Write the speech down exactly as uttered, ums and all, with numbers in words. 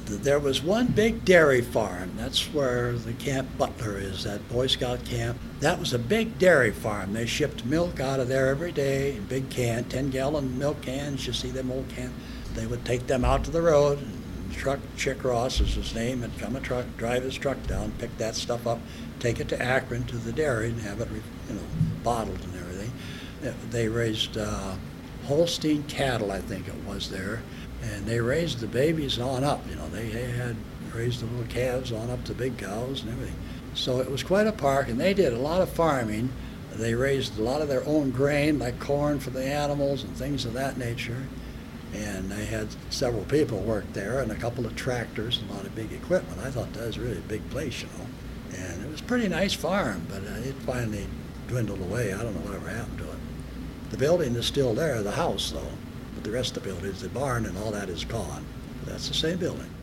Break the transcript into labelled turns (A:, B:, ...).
A: There was one big dairy farm. That's where the Camp Butler is, that Boy Scout camp. That was a big dairy farm. They shipped milk out of there every day in big cans, ten-gallon milk cans. You see them old cans. They would take them out to the road. And truck Chick Ross is his name. Would come a truck, drive his truck down, pick that stuff up, take it to Akron to the dairy and have it, you know, bottled and everything. They raised uh, Holstein cattle, I think it was there. And they raised the babies on up, you know, they had raised the little calves on up to big cows and everything. So it was quite a park, and they did a lot of farming. They raised a lot of their own grain, like corn for the animals and things of that nature. And they had several people work there and a couple of tractors and a lot of big equipment. I thought that was really a big place, you know. And it was a pretty nice farm, but uh, it finally dwindled away. I don't know whatever happened to it. The building is still there, the house, though. But the rest of the buildings, the barn and all that is gone. But that's the same building.